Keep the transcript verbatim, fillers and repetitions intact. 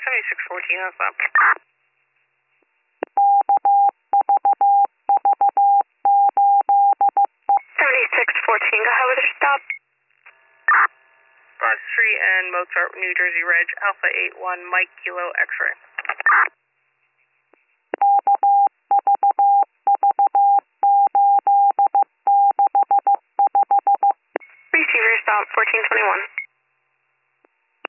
seventy-six fourteen, that's up. seventy-six fourteen, go ahead with your stop. Bronx Street and Mozart, New Jersey, Reg, Alpha eight one, Mike, Kilo, X-ray. Receiver stop, fourteen twenty-one.